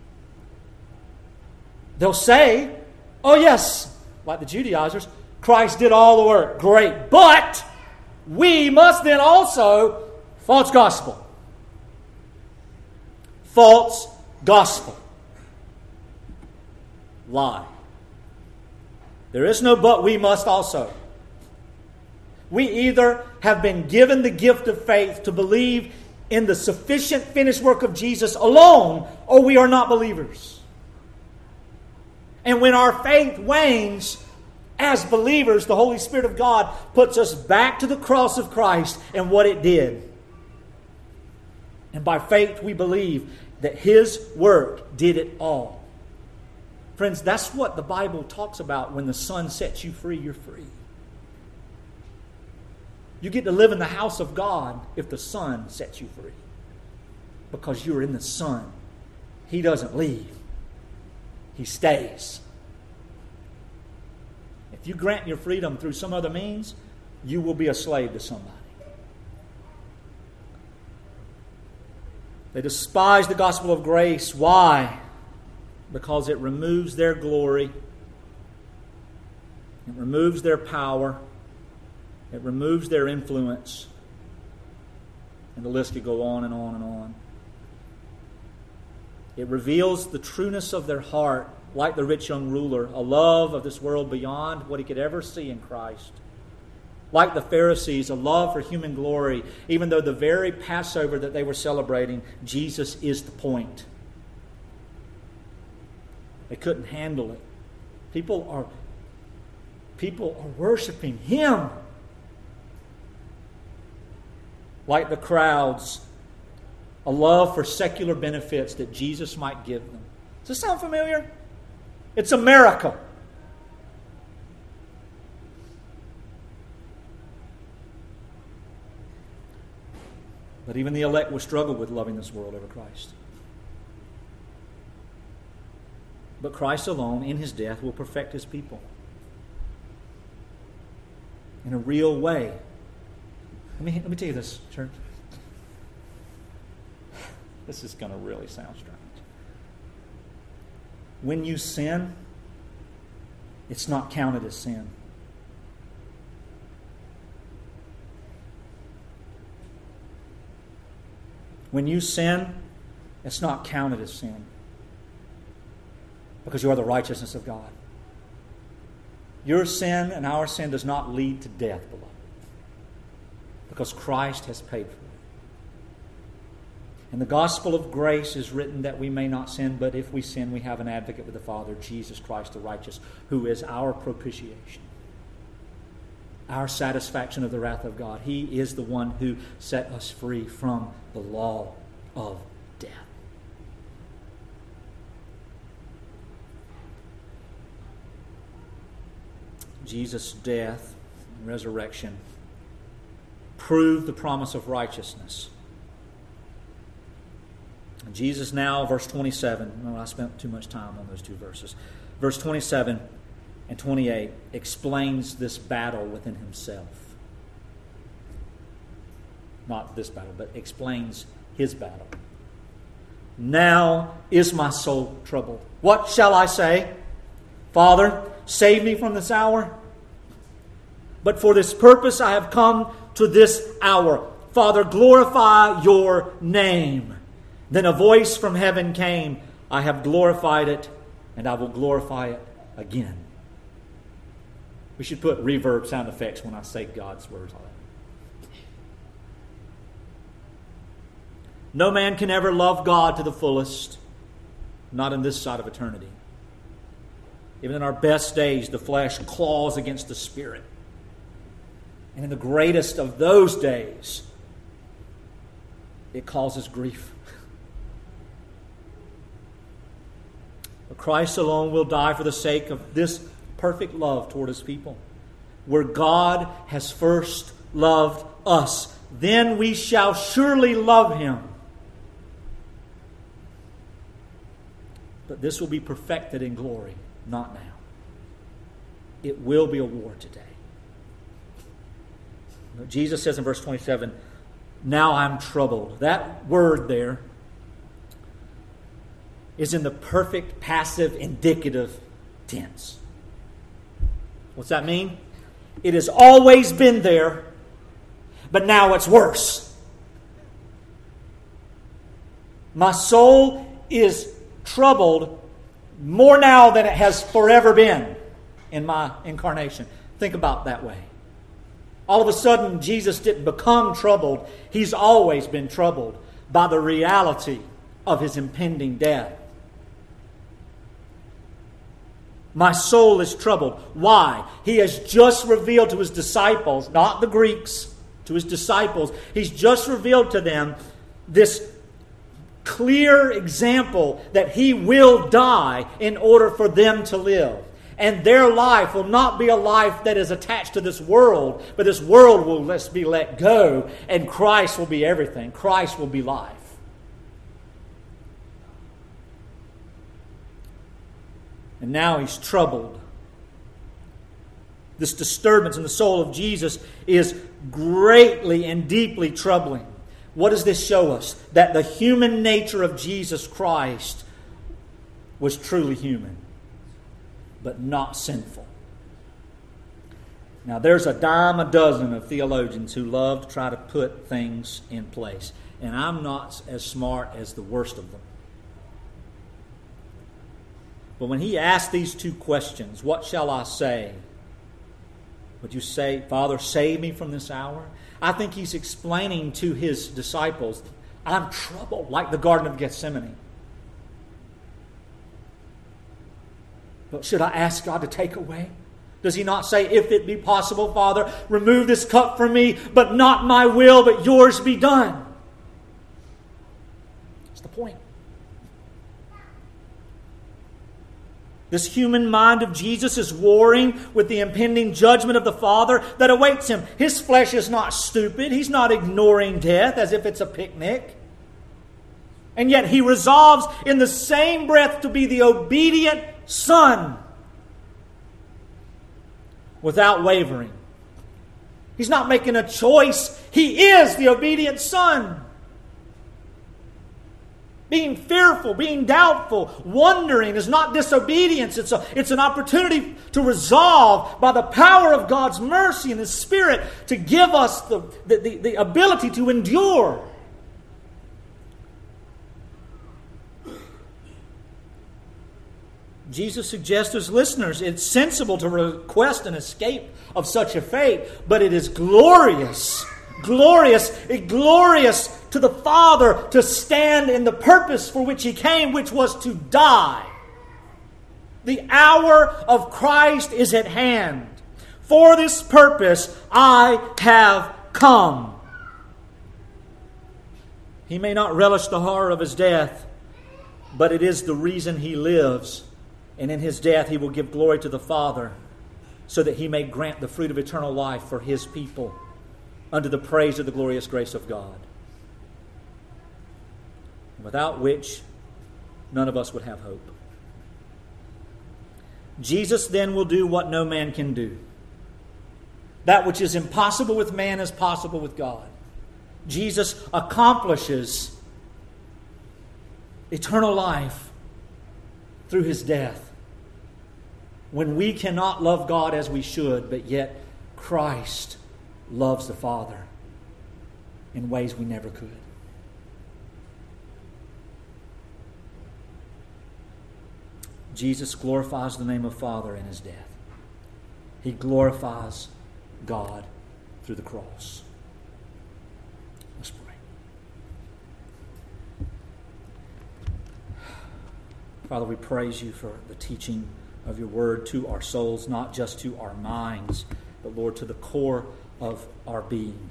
They'll say, oh yes, like the Judaizers, Christ did all the work. Great. But we must then also, false gospel. False gospel. Lie. There is no but, we must also. We either have been given the gift of faith to believe in the sufficient finished work of Jesus alone, or we are not believers. And when our faith wanes, as believers, the Holy Spirit of God puts us back to the cross of Christ and what it did. And by faith we believe that His work did it all. Friends, that's what the Bible talks about. When the Son sets you free, you're free. You get to live in the house of God if the Son sets you free. Because you're in the Son. He doesn't leave. He stays. If you grant your freedom through some other means, you will be a slave to somebody. They despise the gospel of grace. Why? Because it removes their glory. It removes their power. It removes their influence. And the list could go on and on and on. It reveals the trueness of their heart, like the rich young ruler, a love of this world beyond what he could ever see in Christ. Like the Pharisees, a love for human glory, even though the very Passover that they were celebrating, Jesus is the point. They couldn't handle it. People are, people are worshiping Him. Like the crowds, a love for secular benefits that Jesus might give them. Does this sound familiar? It's America. But even the elect will struggle with loving this world over Christ. But Christ alone, in His death, will perfect His people in a real way. Let me, let me tell you this, church. This is going to really sound strange. When you sin, it's not counted as sin. When you sin, it's not counted as sin. Because you are the righteousness of God. Your sin and our sin does not lead to death, beloved. Because Christ has paid for it. And the gospel of grace is written that we may not sin, but if we sin, we have an advocate with the Father, Jesus Christ the righteous, who is our propitiation, our satisfaction of the wrath of God. He is the one who set us free from the law of death. Jesus' death and resurrection proved the promise of righteousness. And Jesus now, verse twenty-seven, no, I spent too much time on those two verses. Verse twenty-seven and twenty-eight explains this battle within himself. Not this battle, but explains his battle. Now is my soul troubled. What shall I say? Father, save me from this hour. But for this purpose I have come to this hour. Father, glorify your name. Then a voice from heaven came. I have glorified it, and I will glorify it again. We should put reverb sound effects when I say God's words on it. No man can ever love God to the fullest, not in this side of eternity. Even in our best days, the flesh claws against the spirit. And in the greatest of those days, it causes grief. But Christ alone will die for the sake of this perfect love toward His people. Where God has first loved us, then we shall surely love Him. But this will be perfected in glory, not now. It will be a war today. Jesus says in verse twenty-seven, now I'm troubled. That word there is in the perfect passive indicative tense. What's that mean? It has always been there, but now it's worse. My soul is troubled more now than it has forever been in my incarnation. Think about that way. All of a sudden, Jesus didn't become troubled. He's always been troubled by the reality of His impending death. My soul is troubled. Why? He has just revealed to His disciples, not the Greeks, to His disciples, He's just revealed to them this clear example that He will die in order for them to live. And their life will not be a life that is attached to this world, but this world will let be let go, and Christ will be everything. Christ will be life. And now He's troubled. This disturbance in the soul of Jesus is greatly and deeply troubling. What does this show us? That the human nature of Jesus Christ was truly human, but not sinful. Now, there's a dime a dozen of theologians who love to try to put things in place. And I'm not as smart as the worst of them. But when He asked these two questions, what shall I say? Would you say, Father, save me from this hour? I think He's explaining to His disciples, I'm troubled, like the Garden of Gethsemane. But should I ask God to take away? Does He not say, if it be possible, Father, remove this cup from me, but not my will, but yours be done? That's the point. This human mind of Jesus is warring with the impending judgment of the Father that awaits Him. His flesh is not stupid. He's not ignoring death as if it's a picnic. And yet He resolves in the same breath to be the obedient Son without wavering. He's not making a choice. He is the obedient Son. Being fearful, being doubtful, wondering is not disobedience. It's, a, it's an opportunity to resolve by the power of God's mercy and His Spirit to give us the, the, the, the ability to endure. Jesus suggests to His listeners it's sensible to request an escape of such a fate, but it is glorious, glorious, glorious to the Father to stand in the purpose for which He came, which was to die. The hour of Christ is at hand. For this purpose I have come. He may not relish the horror of His death, but it is the reason He lives. And in His death He will give glory to the Father, so that He may grant the fruit of eternal life for His people, unto the praise of the glorious grace of God, without which none of us would have hope. Jesus then will do what no man can do. That which is impossible with man is possible with God. Jesus accomplishes eternal life through His death. When we cannot love God as we should, but yet Christ loves the Father in ways we never could. Jesus glorifies the name of Father in His death. He glorifies God through the cross. Let's pray. Father, we praise You for the teaching of Your word to our souls, not just to our minds, but Lord, to the core of our being.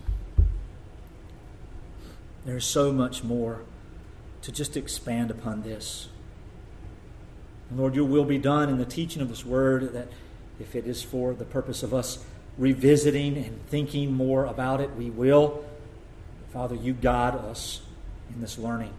There is so much more to just expand upon this. And Lord, Your will be done in the teaching of this word, that if it is for the purpose of us revisiting and thinking more about it, we will. Father, You guide us in this learning.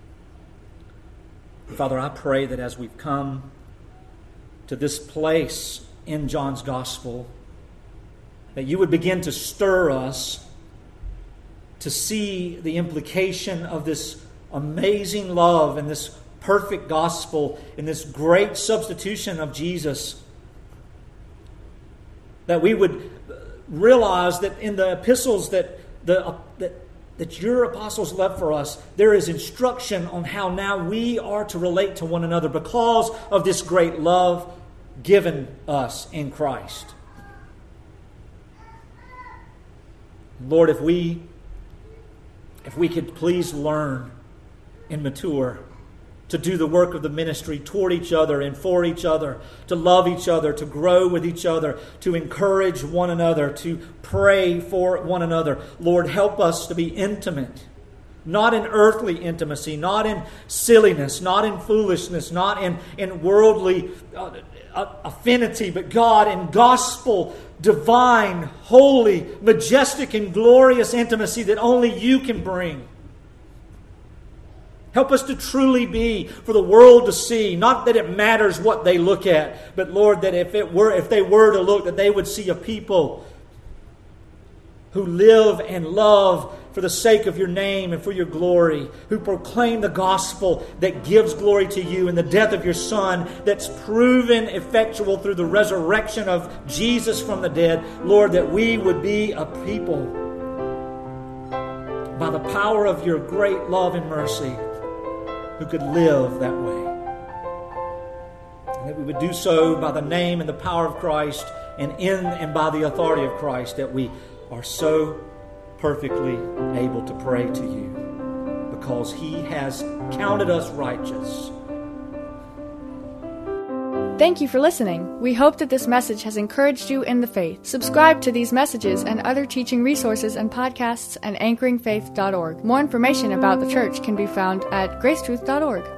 Father, I pray that as we've come to this place in John's Gospel, that You would begin to stir us to see the implication of this amazing love and this perfect gospel and this great substitution of Jesus. That we would realize that in the epistles that the that, that Your apostles left for us, there is instruction on how now we are to relate to one another because of this great love given us in Christ. Lord, if we if we could please learn and mature to do the work of the ministry toward each other and for each other, to love each other, to grow with each other, to encourage one another, to pray for one another. Lord, help us to be intimate, not in earthly intimacy, not in silliness, not in foolishness, not in, in worldly uh, affinity, but God, in gospel, divine, holy, majestic, and glorious intimacy that only You can bring. Help us to truly be for the world to see, not that it matters what they look at, but Lord, that if it were, if they were to look, that they would see a people who live and love for the sake of Your name and for Your glory, who proclaim the gospel that gives glory to You and the death of Your Son that's proven effectual through the resurrection of Jesus from the dead. Lord, that we would be a people by the power of Your great love and mercy who could live that way. And that we would do so by the name and the power of Christ, and in and by the authority of Christ, that we are so perfectly able to pray to You because He has counted us righteous. Thank you for listening. We hope that this message has encouraged you in the faith. Subscribe to these messages and other teaching resources and podcasts at anchoring faith dot org. More information about the church can be found at grace truth dot org.